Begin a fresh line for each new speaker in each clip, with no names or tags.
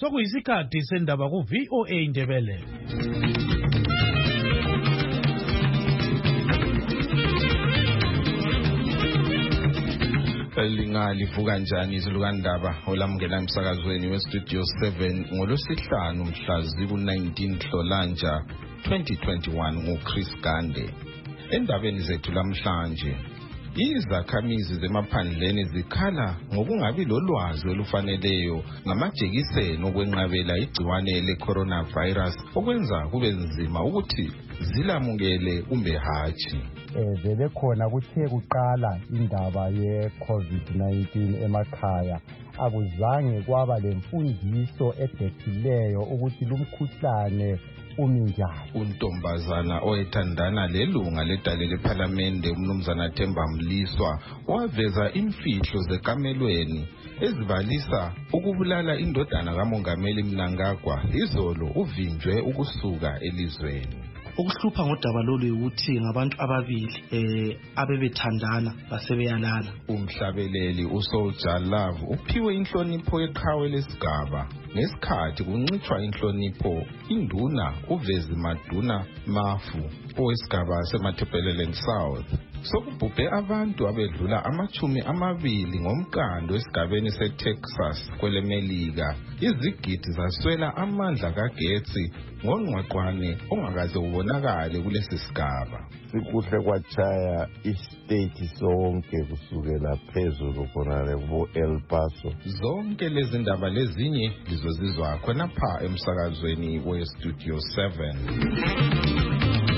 Sokuyisikhathi sendaba ku VOA Indebele.
Lingalivuka njani izilukandaba olamukela emsakazweni weStudio 7 ngolwesihlanu mhla ziku-19 Nhlolanja 2021 nguChris Gande. Endabeni zethu lamhlanje, izakhamizi zemaphandleni zikhala ngokungabi lolwazi olufaneleyo ngamajekiseni okwenqabela igciwane le-coronavirus okwenza kube nzima ukuthi zilamukele kumbe hatshi.
Vele khona kuthe kuqala indaba ye-COVID-19 emakhaya akuzange kwaba lemfundiso edephileyo ukuthi lumkhuhlane uminjani.
Untombazana oyethandana lelunga ledale lephalamende umnumzana Themba Mliswa waveza imfihlo zekamelweni ezibalisa ukubulala indodana kamongameli Mnangagwa izolo uvinjwe ukusuka elizweni.
Ukuhlupha ngodaba lolu ukuthi ngabantu ababili abebethandana basebeyalana.
Umhlabeleli uSoldier Love uphiwe inhlonipho yeqhawe lesigaba ngesikhathi kuncithwa inhlonipho induna uVezi Maduna Mafu owesigaba seMathebeleland South. Sokubhubhe abantu abedlula 20 ngomkando esigabeni seTexas kwelemelika. Izigidi zaswela amandla kagetsi ngongqwaqwane ongakaze ubonakale kulesi sigaba.
Sikuhle kwachaya istate sonke kusukela phezulu khonale ku El Paso.
Zonke lezi ndaba lezinye lizozizwa khonapha emsakazweni weStudio 7.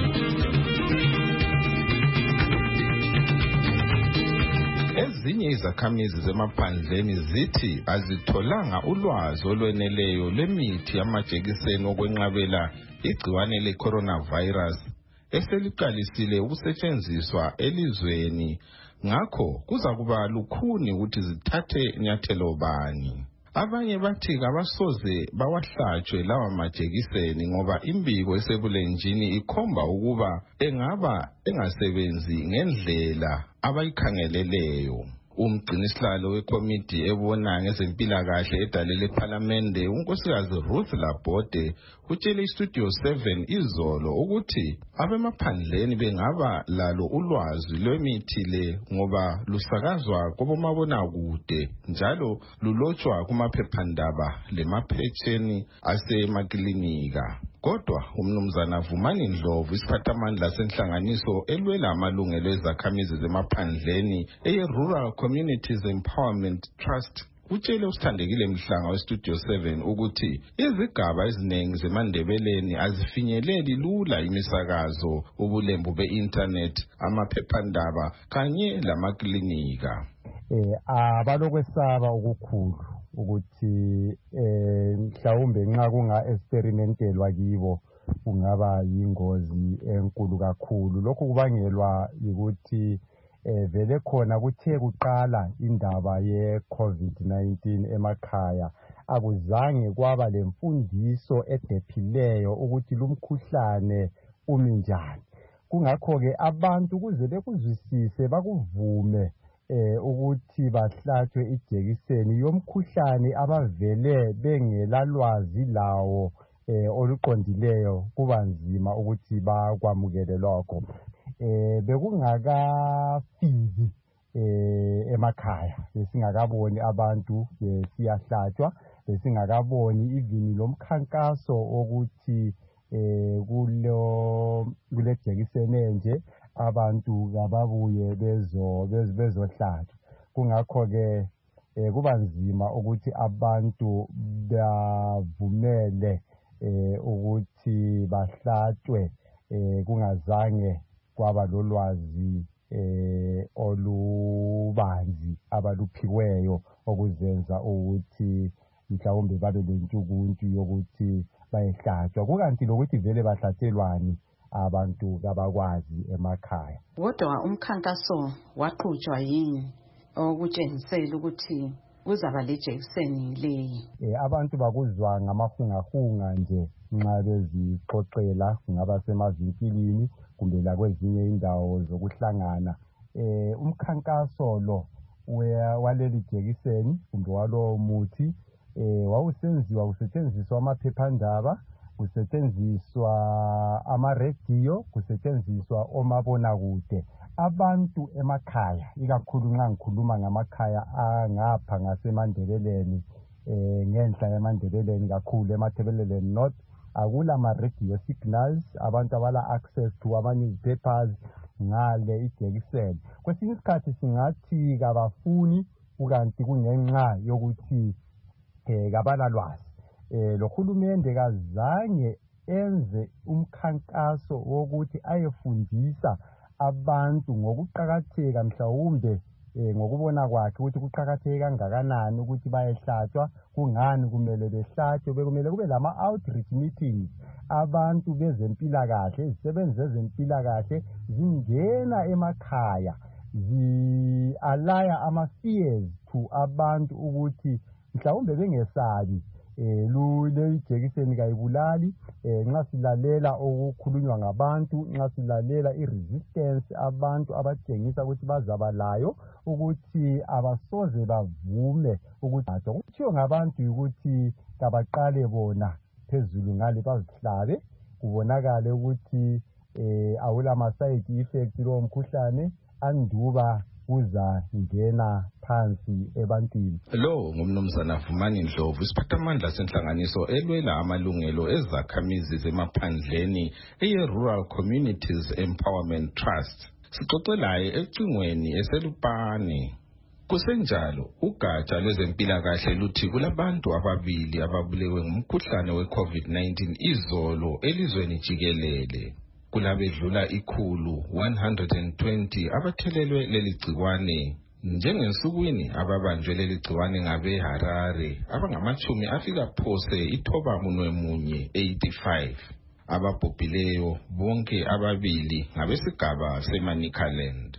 Ezinye izakhamizi zemaphandleni zithi azitholanga ulwazi olweneleyo lemithi yamajekiseni okwenqabela igciwane le-coronavirus eseliqalisile ukusetshenziswa elizweni, ngakho kuza kuba lukhuni ukuthi zithathe nyathelo bani. Abanye bathi kabasoze bawahlatshwe lawa majekiseni ngoba imbiko esebulenjini ikhomba ukuba engaba engasebenzi ngendlela abayikhangeleleyo. Umgcinisihlalo wekomiti ebona ngezempilakahle edale lephalamende unkosikazi Ruth Labode utshele iStudio 7 izolo ukuthi abemaphandleni bengaba lalo ulwazi lwemithi le ngoba lusakazwa kubomabonakude njalo lulotshwa kumaphephandaba lemaphetsheni asemaklinika. Kodwa umnumzana Vumani Ndlovu isiphathamandla senhlanganiso elwela amalungelo ezakhamizi zemaphandleni eye-Rural Communities Empowerment Trust utshele usithandekile Mhlanga weStudio 7 ukuthi izigaba eziningi zemandebeleni azifinyeleli lula imisakazo, ubulembu be-internet, amaphephandaba kanye lamaklinika.
Abalokwesaba okukhulu ukuthi mhlawumbe nxa kunga-experimentelwa kibo kungaba yingozi enkulu kakhulu. Lokhu kubangelwa ukuthi vele khona kuthe kuqala indaba ye-COVID-19 emakhaya akuzange kwaba lemfundiso edephileyo ukuthi lumkhuhlane uminjani. Kungakho-ke abantu kuze bekuzwisise bakuvume ukuthi bahlatshwe ijekiseni yomkhuhlane abavele bengelalwazi lawo oluqondileyo, kuba nzima ukuthi bakwamukele lokho. Bekungakafiki emakhaya besingakaboni abantu siyahlatshwa, besingakaboni ivini lomkhankaso ukuthi kule jekiseni enje abantu kababuye bezohlatshwa. Kungakho-ke kuba nzima ukuthi abantu bavumele ukuthi bahlatshwe kungazange kwaba lolwazi olubanzi abaluphiweyo okuzenza ukuthi mhlawumbe babe lentshukuntshu yokuthi bayehlatshwa, kukanti lokuthi vele bahlatshelwani abantu kabakwazi emakhaya.
Kodwa umkhankaso waqhutshwa yini okutshengisela ukuthi kuzaba lejekiseni leyi?
Abantu bakuzwa ngamahungahunga nje nxa bezixoxela, kungaba semavinkilini kumbe lakwezinye indawo zokuhlangana. Umkhankaso lo waleli jekiseni kumbe walowo muthi wawusenziwa kusetshenziswa amaphephandaba, kusetshenziswa amarediyo, kusetshenziswa omabonakude. Abantu emakhaya, ikakhulu nxa ngikhuluma ngamakhaya angapha ngasemandebeleni, ngenhla yemandebeleni kakhulu emathebeleleni north, akula ma-radio signals, abantu abala access to ama-newspapers ngale ijekiseni. Kwesinye isikhathi singathi kabafuni, ukanti kungenxa yokuthi kabala lwazi. Lo hulumende kazange enze umkhankaso wokuthi ayefundisa abantu ngokuqakatheka mhlawumbe ngokubona kwakhe ukuthi kuqakatheke kangakanani ukuthi bayehlatshwa, kungani kumele behlatshwe. Bekumele kube lama-outreach meetings, abantu bezempilakahle, izisebenzi zezempilakahle zingena emakhaya zi-alaya ama-fears to abantu ukuthi mhlawumbe bengesabi le ijekiseni kayibulali. Nxa silalela okukhulunywa ngabantu, nxa silalela i-resistance abantu abatshengisa ukuthi bazaba layo, ukuthi abasoze bavume ukuthi kuthiwa ngabantu ukuthi kabaqale bona phezulu ngale bazihlabe, kubonakale ukuthi awula ma-side effects lowo mkhuhlane, anduba uzangena phansi ebantwini.
Lo ngumnumzana Vumani Ndlovu, isiphathamandla senhlanganiso elwela amalungelo ezakhamizi zemaphandleni eye-Rural Communities Empowerment Trust. Sixoxe laye ecingweni eselupane. Kusenjalo, ugatsha lwezempilakahle luthi kulabantu ababili ababulewe ngumkhuhlane we-COVID-19 izolo elizweni jikelele. Kulabedlula 120 abathelelwe leli gciwane. Njengensukwini ababanjwe leli gciwane ngabe Harare abangamachumi afika phose ithoba munye 85. Ababhubhileyo bonke ababili ngabesigaba seManicaland.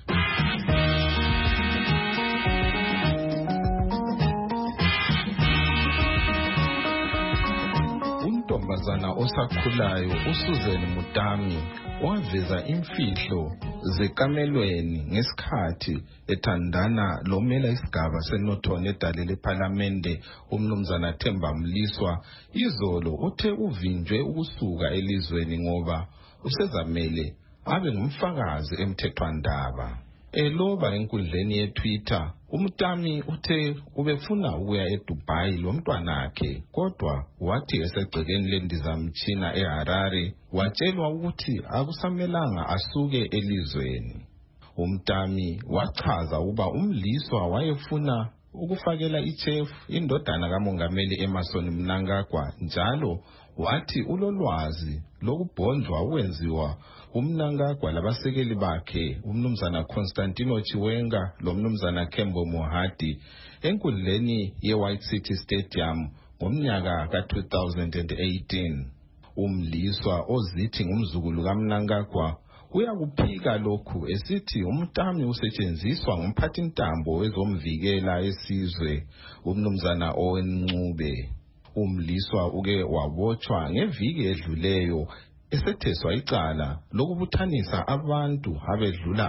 Untombazana osakhulayo uSusan Mutami waveza imfihlo zekamelweni ngesikhathi ethandana lomela isigaba seNothona edale lePhalamende umnumzana Themba Mliswa. Izolo uthe uvinjwe ukusuka elizweni ngoba usezamele abe ngumfakazi emthethwandaba. Eloba enkundleni yeTwitter, uMutami uthe ubefuna ukuya eDubai lomntwanakhe, kodwa wathi esegcekeni lendizamtshina eHarare watshelwa ukuthi akusamelanga asuke elizweni. uMtami wachaza ukuba uMliswa wayefuna ukufakela iChef indodana kamongameli Emmerson Mnangagwa, njalo wathi ulolwazi lokubhondlwa ukwenziwa uMnangagwa labasekeli bakhe umnumzana Constantino Chiwenga lomnumzana Kembo Mohadi enkundleni ye-White City Stadium ngomnyaka ka-2018. uMliswa ozithi ngumzukulu kaMnangagwa uyakuphika lokhu esithi uMtami usetshenziswa ngumphathintambo wezomvikela esizwe umnumzana Owen Ncube. uMliswa uke wabotshwa ngeviki edluleyo esetheswa icala lokubuthanisa abantu abedlula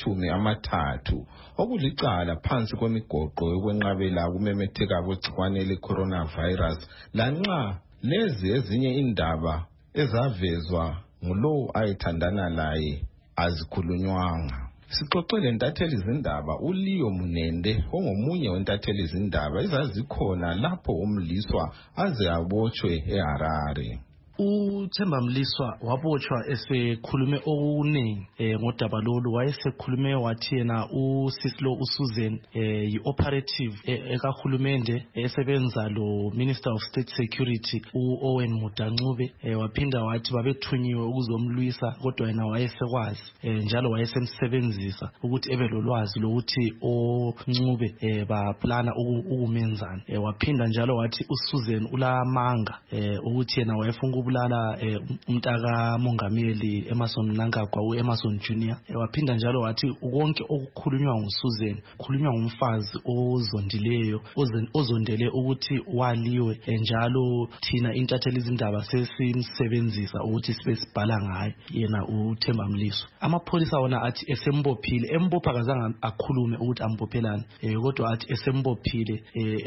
30 okulicala phansi kwemigoqo yokwenqabela kumemetheka kwegciwane le-coronavirus, lanxa lezi ezinye indaba ezavezwa ngulowo ayethandana laye azikhulunywanga. Sixoxele ntatheli zindaba uLeo Munende ongomunye wentatheli zindaba ezazikhona lapho uMliswa aze abotshwe eHarare.
uThemba Mliswa wabotshwa esekhulume okuningi ngodaba lolu. Wayesekhulume wathi yena uSislo uSusan yi-operative ekahulumende esebenza lo Minister of State Security uOwen Mudancube. Waphinda wathi babethunyiwe ukuzomlwisa, kodwa yena wayesekwazi njalo wayesemsebenzisa ukuthi ebe lolwazi lokuthi oNcube baplana ukumenzana. Waphinda njalo wathi uSusan ulamanga ukuthi yena wayefuna ukubulala umntaka mongameli Emmerson Mnangagwa uEmmerson Junior. Waphinda njalo wathi konke okukhulunywa nguSusan kukhulunywa ngumfazi ozondileyo ozondele ukuthi waliwe, njalo thina intatheli izindaba sesimsebenzisa ukuthi sibe sibhala ngaye yena uThemba Mliswa. Amapholisa wona athi esembophile, embopha kazange akhulume ukuthi ambophelani, kodwa athi esembophile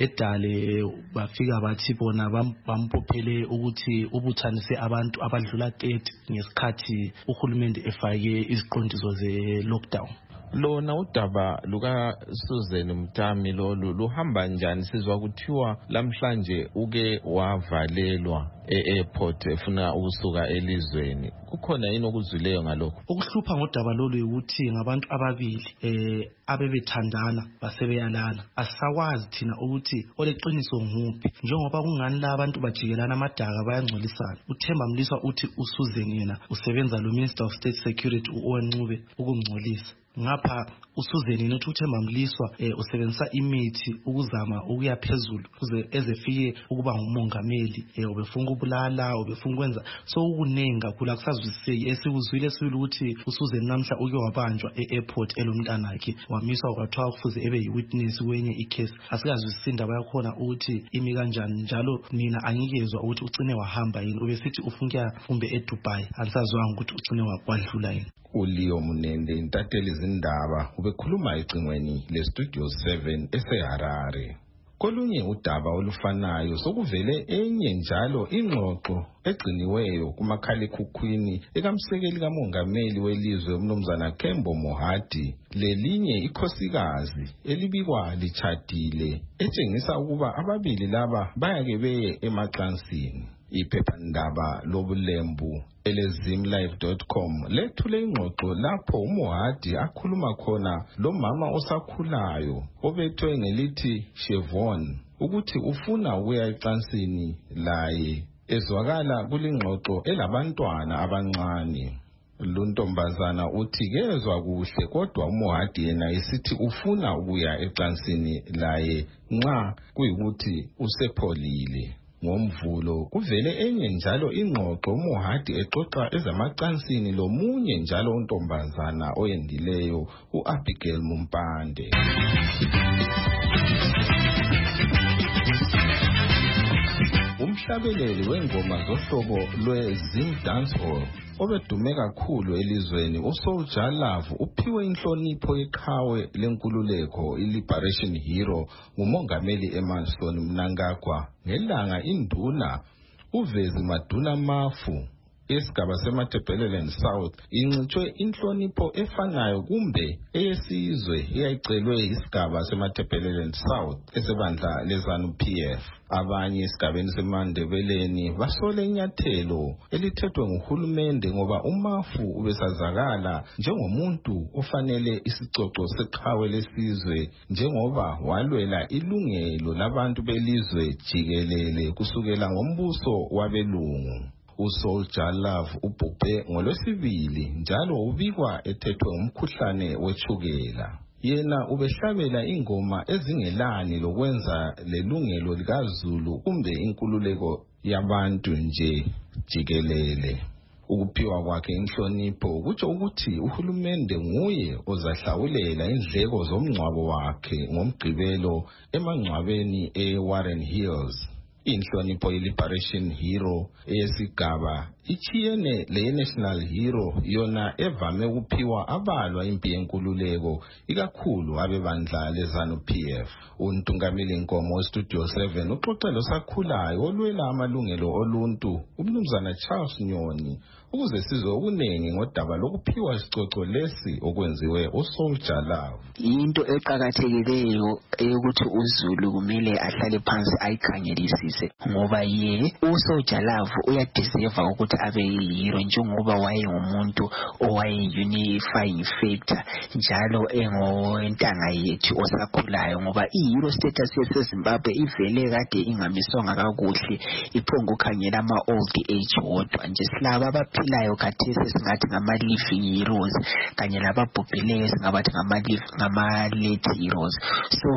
edale bafika bathi bona bambophele ukuthi ubuthanise abantu abadlula 30 ngesikhathi uhulumende efake iziqondiso ze-lockdown.
Lona udaba luka Susan Mtami lolu luhamba njani? Sizwa kuthiwa lamhlanje uke wavalelwa e-airport efuna ukusuka elizweni. Kukhona yini okuzwileyo ngalokho?
Ukuhlupha ngodaba lolu ukuthi ngabantu ababili abebethandana basebeyalana. Asakwazi thina ukuthi oleqiniso nguphi, njengoba kungani la abantu bajikelana amadaka bayangcolisana. uThemba Mliswa uthi uSusan yena usebenza lo Minister of State Security uNcube ukungcolisa. Ngapha uSusan nothi uThemba Mliswa usebenzisa imithi ukuzama ukuya phezulu kuze ezefike ukuba ngumongameli, ubefuna ukubulala, ubefuna ukwenza so ukunengi kakhulu akusazwiseki. Esikuzwile sibili ukuthi uSusan namhla uke wabanjwa e-airport elomntanakhe wamiswa kwathiwa kufuze ebe yi-witness kwenye i-case. Asikazwisisi indaba yakhona ukuthi imi kanjani, njalo mina angikezwa ukuthi ugcine wahamba yini, ubesithi ufuna kumbe eDubai, angisazwanga ukuthi ugcine wadlula yini.
uLeo Munende intatheli izindaba ubekhuluma ecingweni leStudio 7 eseHarare. Kolunye udaba olufanayo sokuvele enye njalo ingxoxo egciniweyo kumakhalekhukhwini ekamsekeli kamongameli welizwe umnumzana Kembo Mohadi, lelinye ikhosikazi elibikwa lichadile etshengisa ukuba ababili laba bayake beye emacansini. Iphephandaba lobulembu elezimlive.com lethule ingxoxo lapho uMohadi akhuluma khona lo mama osakhulayo obethwe ngelithi Chevron ukuthi ufuna ukuya ecansini laye. Ezwakala kulingxoxo elabantwana abancane. Luntombazana uthi kezwa kuhle, kodwa uMohadi yena esithi ufuna ukuya ecansini laye nxa kuyikuthi usepholile. Ngomvulo kuvele enye njalo ingxoxo uMohadi exoxa ezamacansini lomunye njalo untombazana oyendileyo uAbigail Mumpande. Umhlabeleli wengoma zohlobo lweZim Dancehall obedume kakhulu elizweni uSoulja Love uphiwe inhlonipho yeqhawe lenkululeko iLiberation Hero ngumongameli Emmerson Mnangagwa ngelanga induna uVezi Maduna Mafu esigaba seMatabeleland South incitshwe inhlonipho efanayo kumbe eyesizwe eyayicelwe isigaba seMatabeleland South esebandla leZANU-PF. Abanye esigabeni seMandebeleni basole inyathelo elithethwe nguhulumende ngoba uMafu ubesazakala njengomuntu ofanele isicoco seqhawe lesizwe njengoba walwela ilungelo labantu belizwe jikelele kusukela ngombuso wabelungu. uSoulja Love ubhubhe ngoLwesibili njalo ubikwa ethethwe ngumkhuhlane wetshukela. Yena ubehlabela ingoma ezingelani lokwenza lelungelo likaZulu kumbe inkululeko yabantu nje jikelele. Ukuphiwa kwakhe inhlonipho kutsho ukuthi uhulumende nguye ozahlawulela indleko zomngcwabo wakhe ngomgqibelo emangcwabeni eWarren Hills. Inhlonipho yeLiberation Hero eyesigaba ichiyene leNational Hero yona evame ukuphiwa abalwa impi yenkululeko ikakhulu abebandla leZANU-PF. Untungameli Nkomo weStudio 7 uxoxelo sakhulayo olwela amalungelo oluntu umnumzana Charles Nyoni ukuze sizwe okunengi ngodaba lokuphiwa isicoco lesi okwenziwe uSoulja Love.
Into eqhakathekileyo ukuthi uZulu kumele ahlale phansi ayikhangelisise ngoba ye uSoulja Love uyadeserve ukuthi abe yihero njengoba wayengumuntu owaye-unifying factor njalo engowentanga yethu osakhulayo, ngoba i-hero status yeseZimbabwe ivele kade ingamiswanga kakuhle, iphonga ukhangela ama-old age wodwa nje. Silabo abaphilayo khathesi singathi ngama-living heroes kanye lababhubhileyo singabathi ngama-late heroes. So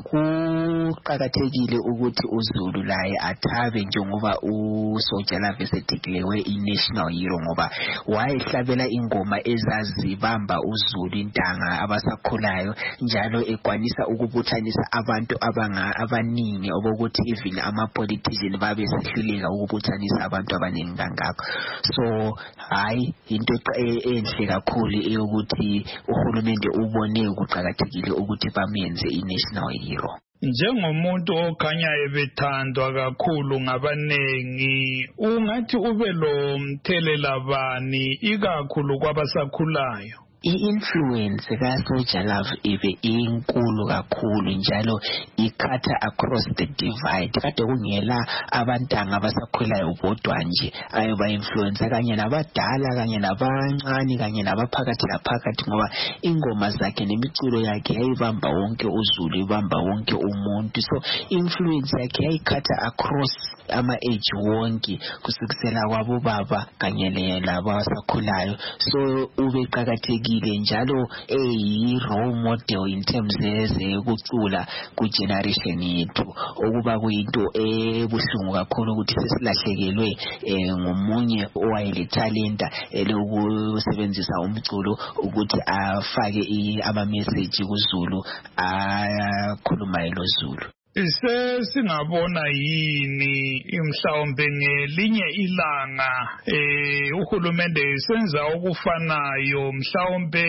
kuqakathekile ukuthi uZulu laye athabe njengoba uSotsha Love esedeclarewe i-national hero, ngoba wayehlabela ingoma ezazibamba uZulu intanga abasakhulayo njalo ekwanisa ukubuthanisa abantu abaningi obokuthi even ama-politician babe sehluleka ukubuthanisa abantu abaningi kangako. So hayi into enhle kakhulu eyokuthi uhulumende ubone ukuqakathekile ukuthi bamenze i-national hero.
Njengomuntu okhanya ebethandwa kakhulu ngabanengi, ungathi ube lo mthelela bani ikakhulu kwabasakhulayo?
I-influence kaSotsha Love ibe inkulu kakhulu njalo ikhatha across the divide. Kade kungela abantanga abasakhulayo bodwa nje ayoba-influence kanye nabadala kanye nabancane kanye nabaphakathi laphakathi, ngoba ingoma zakhe nemiculo yakhe yayibamba wonke uZulu, ibamba wonke umuntu. So influence yakhe yayikhatha across ama-age wonke kusukisela kwabobaba kanye labo abasakhulayo. So ube qakathekile njalo eyi-role model in terms yokucula ku-generation yethu, okuba kuyinto ebuhlungu kakhulu ukuthi sesilahlekelwe ngomunye owayelethalenta elokusebenzisa umculo ukuthi afake ama-message kuZulu akhulumayo loZulu.
Singabona yini mhlawumbe ngelinye ilanga uhulumende senza okufanayo, mhlawumbe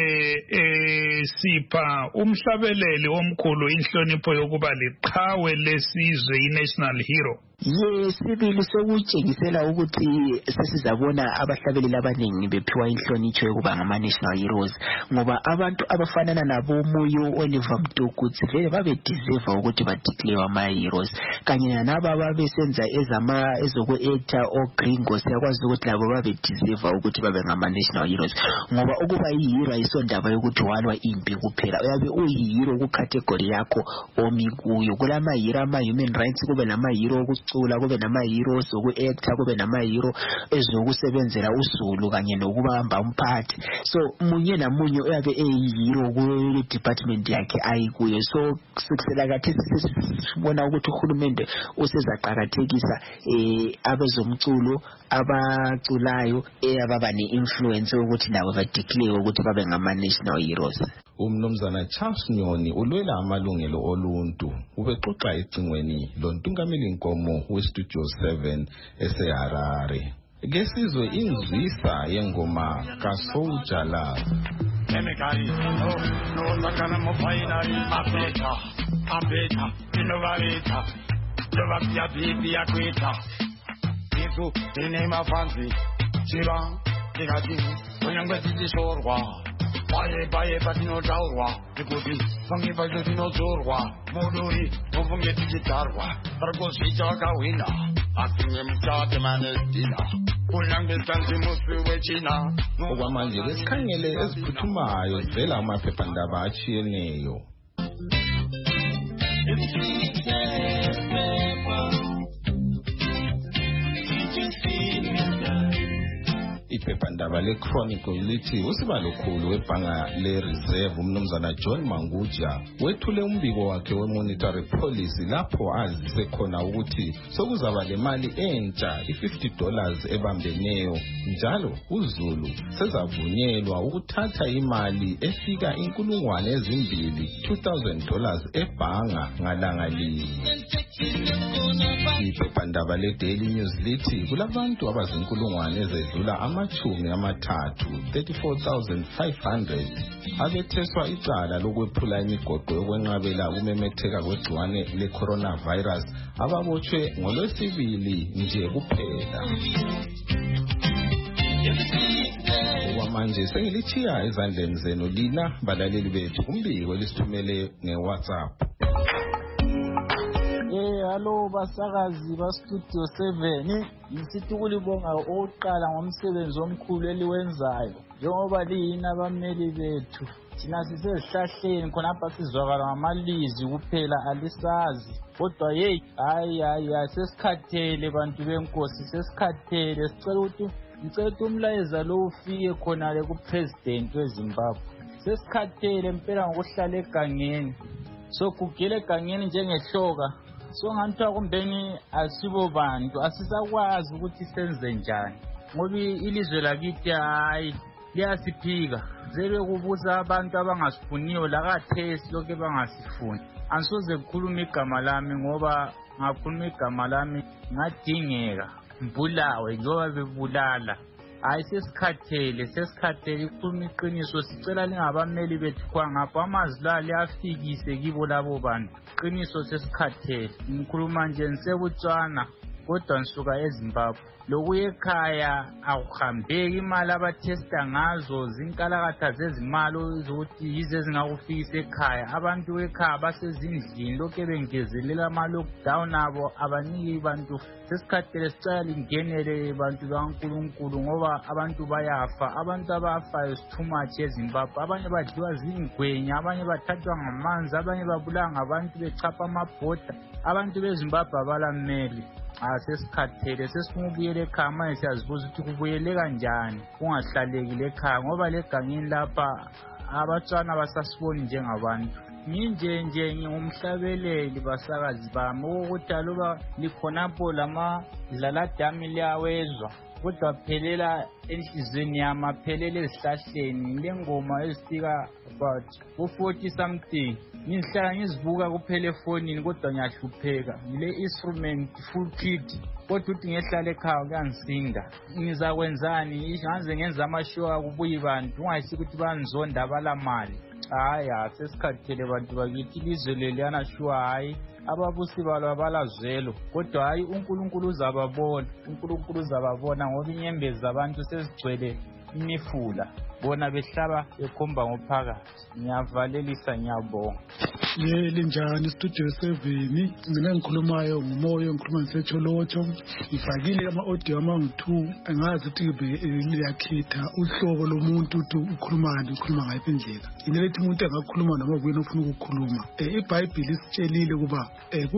sipha umhlabeleli omkhulu inhlonipho yokuba liqhawe lesizwe i-national hero?
Sibili sekutshengisela ukuthi sesizabona abahlabeleli abaningi bephiwa inhlonipho yokuba ngama-national heroes, ngoba abantu abafanana nabo Moyo, Oliver Mtukudzi vele babe-deserve ukuthi badeclare ama-heroes, kanye nalabo ababesenza ezoku-actor oGringo siyakwazi ukuthi labo babe-deserve ukuthi babe ngama-national heroes, ngoba ukuba i-hero ayisondaba yokuthi walwa impi kuphela. Uyabe uyi-hero kucategory yakho omi kuyo. Kulama-hero ama-human rights, kube nama-hero kube nama-heroes oku-actor, kube nama-hero ezokusebenzela uZulu kanye nokubamba umphathi. So munye namunye uyabe eyi-hero ku-department yakhe ayikuyo. So kusukisela kathesi sibona ukuthi uhulumende usezaqakathekisa abezomculo abaculayo ababa ne-influence ukuthi nabo badeclare ukuthi babe ngama-national heroes.
Umnumzana Charles Nyoni ulwela amalungelo oluntu ubexoxa ecingweni lontungameli Nkomo weStudio 7 eseHarare. Ngesizwe inzwisa yengoma kaSotsha Love.
Baye patinotaurwa nekuti vange vacho tinodzorwa muduri mufunge tichitarwa parikuzvita wakahwina asinge mutate manedina kunyange tanzi musi wechina.
Okwamanje besikhangele eziphuthumayo zivela amaphephandaba atshiyeneyo. Iphephandaba leChronicle lithi usibalo khulu webhanga leReserve umnumzana John Manguja wethule umbiko wakhe wemonetary policy lapho azise khona ukuthi sokuzaba lemali entsha $50 ebambeneyo njalo uZulu sezavunyelwa ukuthatha imali efika $2,000 ebhanga ngalanga linye. Iphephandaba leDaily News lithi kulabantu abazinkulungwane ezedlula 34,500 abetheswa icala lokwephula imigoqo yokwenqabela ukumemetheka kwegciwane le-coronavirus ababotshwe ngoLwesibili nje kuphela. Okwamanje sengilithiya ezandleni zenu lina balaleli bethu kumbiko elisithumele ngeWhatsApp.
Njalo basakazi bastudio 7 ngisithi ukulibonga oqala ngomsebenzi omkhulu eliwenzayo njengoba liyini abameli bethu thina sisezihlahleni khonapha sizwakala ngamalizwi kuphela alisazi kodwa hayi sesikhathele bantu benkosi sesikhathele sicela ukuthi umlayeza lo ufike khonale kupresident weZimbabwe sesikhathele impela ngokuhlala egangeni sogugela egangeni njengehloka songathiwa kumbeni asibo bantu asisakwazi ukuthi senze njani ngoba ilizwe lakithi hayi liyasiphika sebekubusa abantu abangasifuniyo lakathesi lokho bangasifuni angisoze kukhuluma igama lami ngoba ngakhuluma igama lami ngadingeka mbulawe njengoba bebulala hayi sesikhathele ikhuluma iqiniso sicela lingabameli bethu khangapha amazwi la liyafikise kibo labo bantu iqiniso sesikhathele ngikhuluma nje ngisebutswana kodwa ngisuka eZimbabwe lokuya ekhaya akuhambeki imali abathesta ngazo zinkalakatha zezimali zokuthi yize zingakufikisa ekhaya abantu ekhaya basezindlini lokho bengezelela ama-lockdown abo abaniki bantu sesikhathele sicela lingenele bantu bakaNkulunkulu ngoba abantu bayafa abantu abafayo too much eZimbabwe abanye badliwa zingwenya abanye bathathwa ngamanzi abanye babulawa ngabantu bechapha amabhoda abantu beZimbabwe abalammeli sesikhathele sesifuna ukubuyela ekhaya manje siyazibuza ukuthi kubuyele kanjani kungahlalekile ekhaya ngoba legangeni lapha abatswana basasiboni njengabantu nje ngingumhlabeleli basakazi bami ukuthi aluba likhonapho lamadlaladami liyawezwa kodwa phelela enhlizweni yami aphelela ezihlahleni lengoma ezifika about ku-40 something ngihlala ngizibuka kuphela efonini kodwa ngiyahlupheka ngile instrument full kit kodwa uthi ngehlala ekhaya kuyangisinda ngizakwenzani ngaze ngenza amashow akubuyi bantu ungayisi ukuthi banizonda abalamali hayi sesikhathele bantu bakithi ilizwe leliyana shuwa hayi ababusi balo abalazwelo kodwa hayi uNkulunkulu uzababona ngoba inyembezi zabantu sezigcwele imifula bona behlaba bekhomba ngophakathi ngiyavalelisa ngiyabonga
linjani studio 7 mina ngikhulumayo ngumoyo ngikhuluma ngisecholotsho ngifakile ama-audio amangu-2 engazi ukuthi liyakhitha uhlobo lomuntu ukuthi ukhuluma ngayiphi indlela inelethi umuntu engakhuluma noma kuyena ofuna ukukhuluma iBhayibheli isitshelile ukuba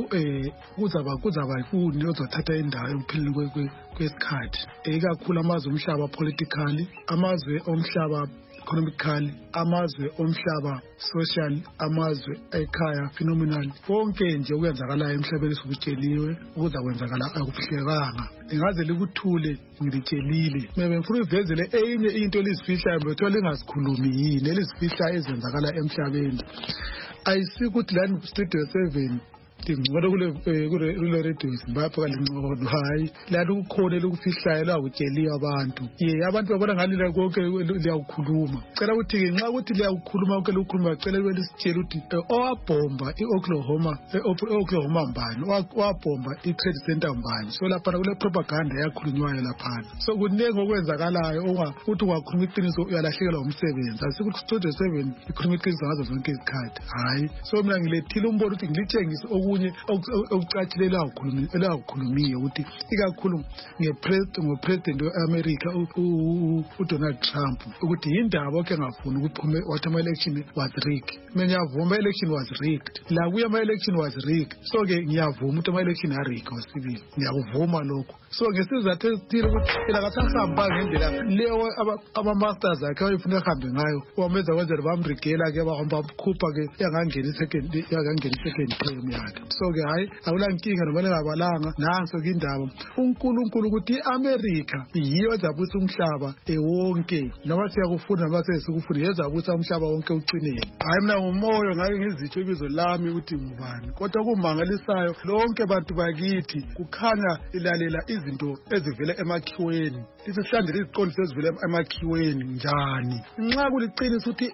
kuzaba yifuni ozothatha indawo ekupheleni kwesikhathi ikakhulu amazwe omhlaba politically amazwe omhlaba economically amazwe omhlaba social amazwe ekhaya phenomenal konke nje okwenzakalayo emhlabeni sikutsheliwe ukuzakwenzakala akufihlekanga lingaze likuthule ngilitshelile mebe ngifuna uvezele enye into elizifihla bethu lingasikhulumi yini elizifihla ezenzakala emhlabeni ayisikuthi lani studio 7 ngicela kule radio Zimbabwe kalingcono hayi lana ukukhona lokufihlayo lakutsheliwe abantu abantu babona ngani konke liyakukhuluma cela ukuthi nxa ukuthi liyakukhuluma konke lokukhuluma cela lisitshela ukuthi owabhomba iOklahoma mbani wabhomba iTrade Center mbani so lapha kule propaganda yakhulunywayo lapha so kunenge okwenzakalayo ukuthi ungakhuluma iqiniso uyalahlekelwa umsebenzi asikuthi studio 7 ikhuluma iqiniso ngazo zonke izikhathi hayi so mina ngilethile umbono ukuthi ngilitshengise okunye okucatshilela ukukhulumiye ukuthi ikakhulu ngepresident we-America uDonald Trump ukuthi yindaba okhe ngafuni ukuphume wathi ama-election was rigged mina ngiyavuma ama-election was rigged la kuye ama-election was rigged so ke ngiyavuma ukuthi ama-election arigged wasibili ngiyakuvuma lokho so ngesizathu esithile ukuthi phela kasahamba ngendlela leyo ama-masters akhe ayefuna ehambe ngayo wamenza kwenzela bamrigela ke bahamba bkhupha ke yangangena i-second term yakhe so ke hayi akulankinga noma lingabalanga nanso ke indaba uNkulunkulu ukuthi iAmerica yiyo ezabusa umhlaba wonke noma siyakufunda noma sesikufunda yezabusa umhlaba wonke ucineni hayi mina ngumoyo ngake ngizitsho ibizo lami ukuthi ngubani kodwa kumangalisayo lonke bantu bakithi kukhanya ilalela izinto ezivela emakhiweni lisihlandele iziqondiso ezivela emakhiweni njani nxa kuliqiniso ukuthi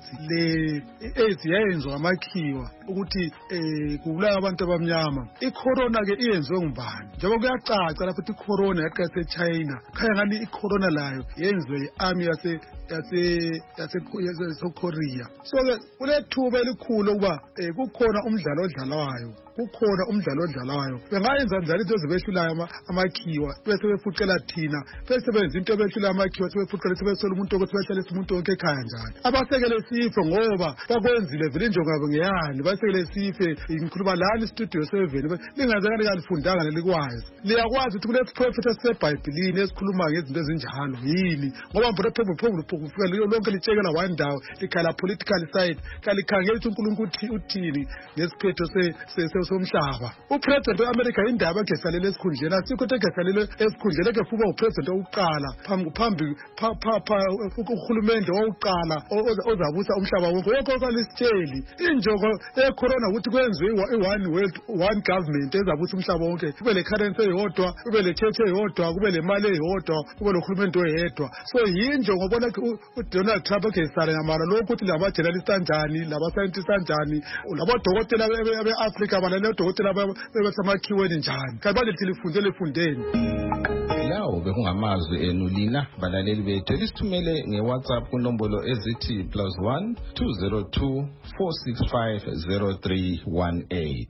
i-AIDS yayenziwa amakhiwa ukuthi kubulawa abantu abamnyama icorona ke iyenziwe ngubani njengoba kuyacaca lapho ukuthi icorona yaqala eChina khaya ngani icorona layo yenziwe yi-army yaseKorea. So-ke kulethuba elikhulu ukuba kukhona umdlalo odlalwayo bengayenza njalo into ezibehlulayo amakhiwa bese befuqela thina bese benza into ebehlulayo amakhiwa sebefuqela sebesola umuntu ukuthi behlalisa umuntu wonke ekhaya njalo abasekele sife ngoba bakwenzile vele injongo yabo ngeyani basekele sife ngikhuluma lana istudio 7 lingazange kalifundanga nelikwazi liyakwazi ukuthi kulesiprofethi esisebhayibhilini esikhuluma ngezinto ezinjalo yini ngoba mbona phezulu kufika lonke litshekela one ndawo likhala political side kalikhangela ukuthi uNkulunkulu uthini ngesiphetho somhlaba upresident weAmerica indaba egesalele esikhundleni asikho egesalele esikhundleni ekefuba upresident oqala phambi uhulumende oqala ozabusa umhlaba wonke yonke kwalisitsheli injongo ecorona ukuthi kwenziwe one world one government ezabusa umhlaba wonke kube le currency eyodwa kube le church eyodwa kube le mali eyodwa kube lo hulumende oyedwa so yinjongo bona uDonald Trump egesala ngamara lokho ukuthi laba journalist kanjani laba scientist kanjani laba dokotela beAfrica balale dokotela bebasamakhiweni njani kanti bathi lifundele fundeni
lawo bekungamazwi enu lina balaleli bethu lisithumele ngeWhatsApp kunombolo ezithi +1 202 465 0318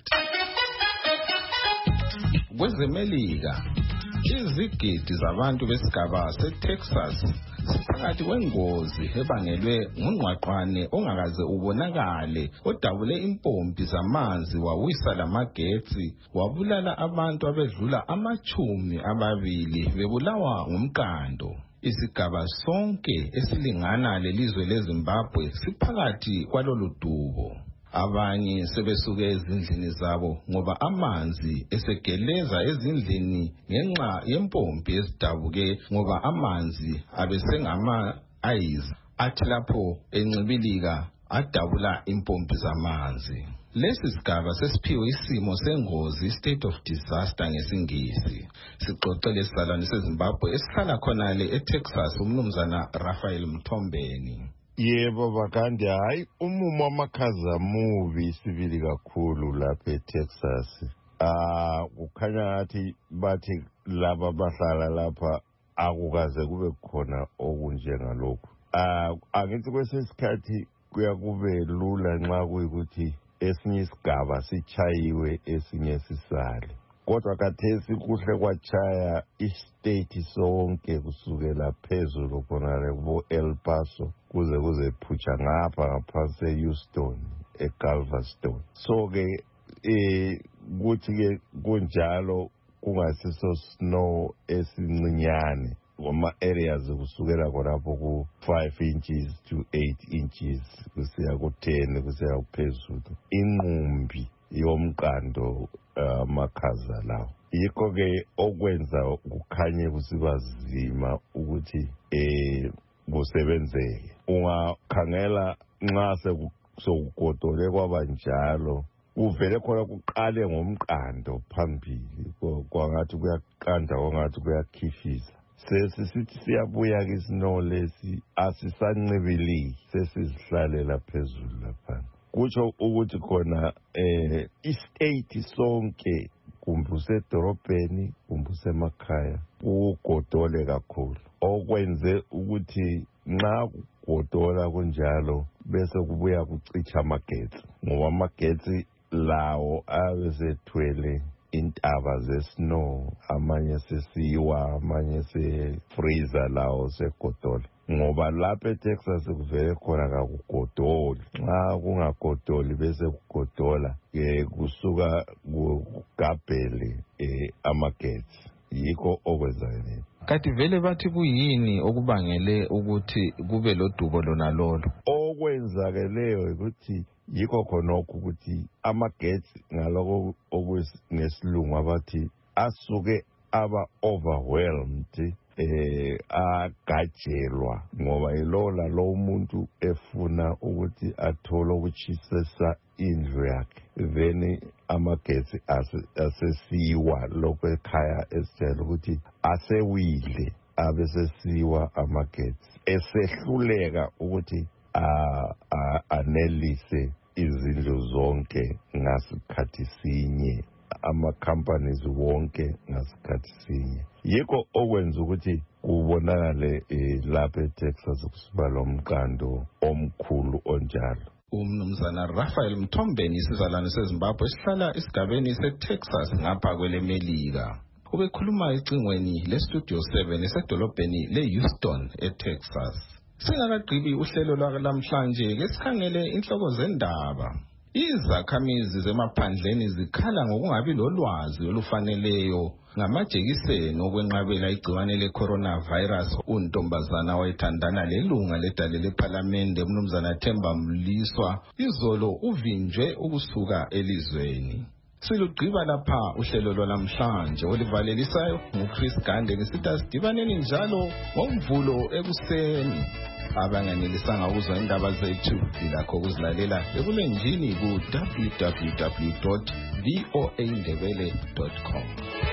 kwezemelika izigidi zabantu besigaba seTexas siphakathi kwengozi ebangelwe ngungqwaqwane ongakaze ubonakale odabule impompi zamanzi wawisa lamagetsi wabulala abantu abedlula 20 bebulawa ngumqando. Isigaba sonke esilingana lelizwe leZimbabwe siphakathi kwalolu dubo. Abanye sebesuke ezindlini zabo ngoba amanzi esegeleza ezindlini ngenxa yempompi ezidabuke ngoba amanzi abesengama ice athi lapho encibilika adabula impompi zamanzi. Lesi sigaba sesiphiwe isimo sengozi state of disaster ngesingisi. Sixoxele isalwane seZimbabwe esihlala khonale eTexas umnumzana Raphael Mthombeni.
Yebo bakandi hayi umumo wamakhaza mubi sibili kakhulu lapha eTexas. Kukhanya ngathi bathi laba bahlala lapha akukaze kube khona okunjengalokho. Angithi kwesesikhathi kuyakube lula nxa kuyikuthi esinye isigaba sichayiwe esinye sisale. Kodwa kathesi kuhle kwachaya istate sonke kusukela phezulu khonale kubo El Paso kuze phutsha ngaphansi eHouston eGalveston. So ke kuthi ke kunjalo kungasiso snow esincinyane ngoma areas kusukela khonapho ku 5 inches to 8 inches kusiya ku 10 kusiya phezulu. Inqumbi yomqando makhaza lawo yikho ke okwenza kukhanye kusiba zima ukuthi kusebenzeke. Ungakhangela nxa sekugodole kwabanjalo kuvele khona kuqale ngomqando phambili kwangathi kuyaqanda kwangathi kuyakhifisa. Sesithi siyabuya ke snow lesi asisancibiliki sesizihlalela phezulu lapha. Kutsho ukuthi khona istate sonke kumbuse edorobheni kumbuse emakhaya kugodole kakhulu okwenze ukuthi nxa kugodola kunjalo bese kubuya kucicha amagetsi ngoba amagetsi lawo abesethwele intaba zesnow amanye sesiwa amanye sefreezer lawo segodola ngoba lapha eTexas kuvele khona kakugodoli nxa kungagodoli bese kugodola kusuka kugabhele amagetsi yikho okwenzakele.
Kanti vele bathi kuyini okubangele ukuthi kube lodubo lona lolo?
Okwenzakeleyo ukuthi yikho khonokho ukuthi amagetsi ngaloko okwesilungu abathi asuke aba overwhelmed agajelwa ngoba ilola lo umuntu efuna ukuthi athole ukuchisesa indlu yakhe then amagetsi asesiwa lokho ekhaya esitshela ukuthi asewile abesesiwa amagetsi esehluleka ukuthi anelise izindlu zonke ngasikhathi sinye ama-companies wonke ngasikhathi sinye. Yikho okwenza ukuthi kubonakale lapha eTexas kusiba lo mqando omkhulu onjalo.
Umnumzana Raphael Mthombeni isizalwane seZimbabwe esihlala esigabeni seTexas ngapha kwelemelika. Ubekhuluma ecingweni leStudio 7 esedolobheni leHouston eTexas. Singakagqibi uhlelo lwalamhlanje ke sikhangele inhloko zendaba. Izakhamizi zemaphandleni zikhala ngokungabi lolwazi olufaneleyo ngamajekiseni okwenqabela igciwane le-coronavirus. Untombazana wayethandana lelunga ledale lephalamende umnumzana Themba Mliswa izolo uvinjwe ukusuka elizweni. Silugqiba lapha uhlelo lwalamhlanje olivalelisayo nguChris Gande ngisitha sidibaneni njalo ngoMvulo ekuseni. Abanganelisanga ukuzwa indaba zethu ilakho ukuzilalela ekulenjini ku www.voaindebele.com.